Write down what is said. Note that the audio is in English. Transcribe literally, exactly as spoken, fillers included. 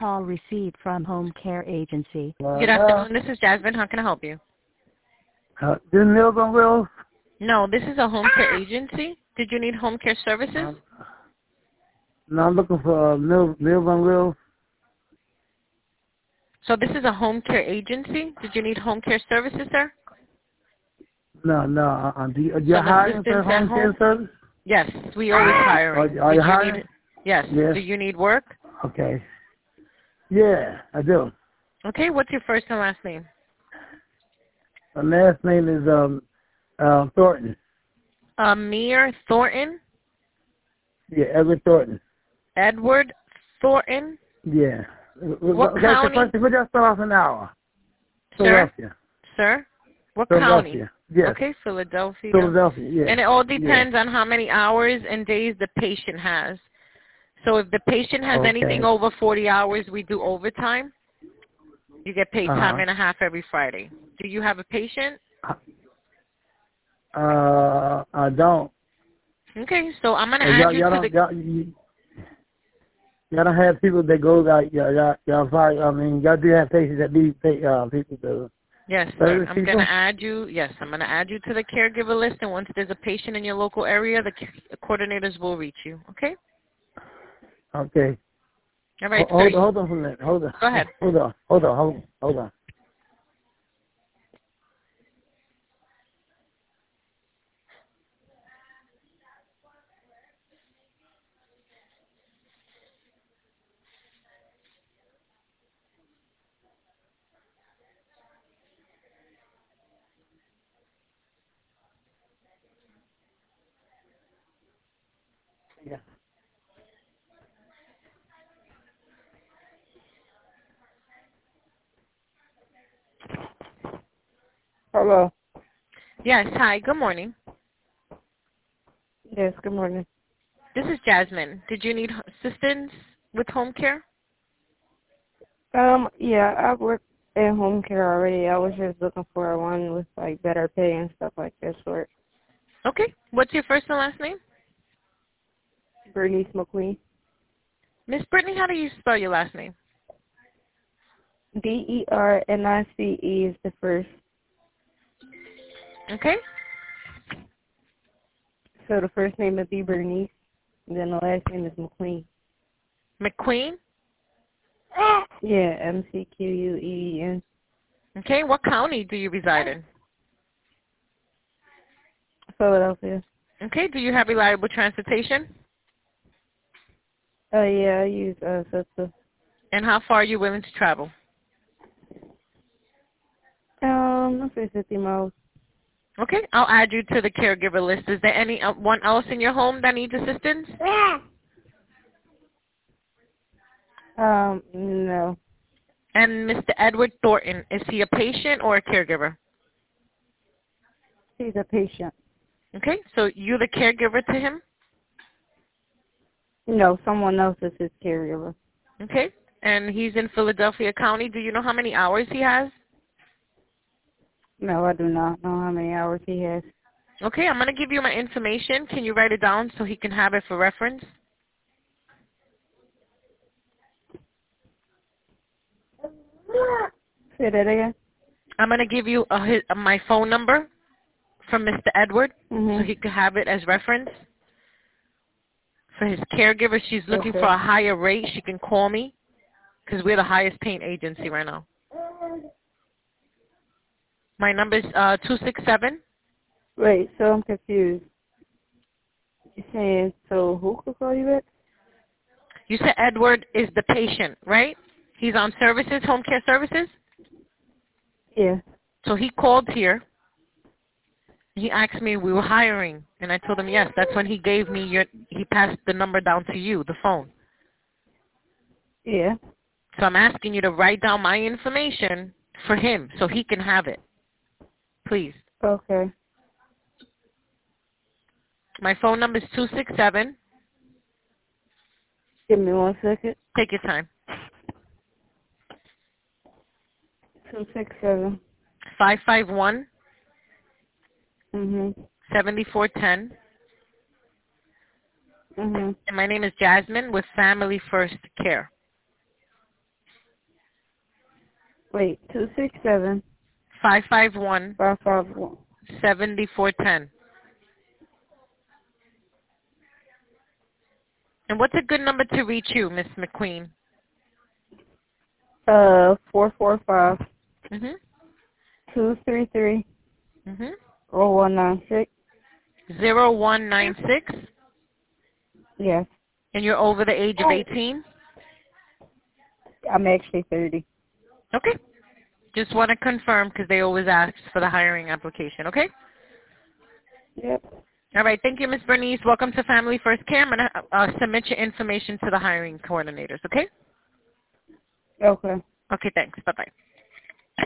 call received from Home Care Agency. Good afternoon. This is Jasmine. How can I help you? Uh, this Meals on Wheels? No, this is a home care agency. Did you need home care services? Um, no, I'm looking for uh, Meals, Meals on Wheels. So this is a home care agency. Did you need home care services, sir? No, no. Uh, uh, do you, do you Some hire for assistance at home care home? service? Yes, we always hire. Are, are Did you you hiring? need? Yes. Yes. Do you need work? Okay. Yeah, I do. Okay. What's your first and last name? My last name is um uh, Thornton. Amir Thornton. Yeah, Edward Thornton. Edward Thornton. Yeah. What That's county? the first. We just start off an hour. Sir? Philadelphia. Sir? What Philadelphia. county? Yes. Okay, Philadelphia. Philadelphia. Yeah. And it all depends yeah. on how many hours and days the patient has. So if the patient has Okay. anything over forty hours, we do overtime. You get paid Uh-huh. time and a half every Friday. Do you have a patient? Uh, I don't. Okay, so I'm going to Uh, add y'all, you y'all to don't, the... y'all, you, y'all don't have people that go like y'all, y'all, y'all probably, I mean, y'all do have patients that need pay, uh, people to Yes, sir. service I'm people? going to add you. Yes, I'm going to add you to the caregiver list, and once there's a patient in your local area, the c- coordinators will reach you. Okay? Okay. All right, Ho- hold, sir. hold on for a minute. Hold on. Go ahead. Hold on. Hold on. Hold on. Hold on. Yeah. Hello. Yes, hi. Good morning. Yes, good morning. This is Jasmine. Did you need assistance with home care? Um, yeah, I work in home care already. I was just looking for one with like better pay and stuff like that sort. Okay. What's your first and last name? Bernice McQueen. Miss Brittany, how do you spell your last name? D E R N I C E is the first. Okay. So the first name would be Bernice, and then the last name is McQueen. McQueen? Yeah, M C Q U E E N. Okay. What county do you reside in? Philadelphia. Okay. Do you have reliable transportation? Oh, uh, yeah, I use uh, Cisco. And how far are you willing to travel? Um, let's say fifty miles. Okay. I'll add you to the caregiver list. Is there any uh, one else in your home that needs assistance? Um, no. And Mister Edward Thornton, is he a patient or a caregiver? He's a patient. Okay. So you're the caregiver to him? No, someone else is his caregiver. Okay. And he's in Philadelphia County. Do you know how many hours he has? No, I do not know how many hours he has. Okay, I'm going to give you my information. Can you write it down so he can have it for reference? Say that again. I'm going to give you a, his, uh, my phone number from Mister Edward Mm-hmm. so he can have it as reference. For his caregiver, she's looking Okay. for a higher rate. She can call me because we're the highest paying agency right now. My number is uh, two six seven. Wait, so I'm confused. You're saying, so who could call you back? You said Edward is the patient, right? He's on services, home care services. Yeah. So he called here. He asked me we were hiring, and I told him yes. That's when he gave me your. He passed the number down to you, the phone. Yeah. So I'm asking you to write down my information for him so he can have it, please. Okay. My phone number is two six seven. Give me one second. Take your time. Two six seven. Five five one Mhm. seventy four ten. Mhm. And my name is Jasmine with Family First Care. Wait, two six seven five five one five five one. seven four one zero. And what's a good number to reach you, Miss McQueen? Uh, four four five Mhm. two three three Mhm. oh one nine six. Zero one nine six. Yes, And you're over the age of eighteen. I'm actually thirty. Okay. Just want to confirm because they always ask for the hiring application. Okay. Yep. All right. Thank you, Miss Bernice. Welcome to Family First Care. I'm gonna uh, submit your information to the hiring coordinators. Okay. Okay. Okay. Thanks. Bye bye.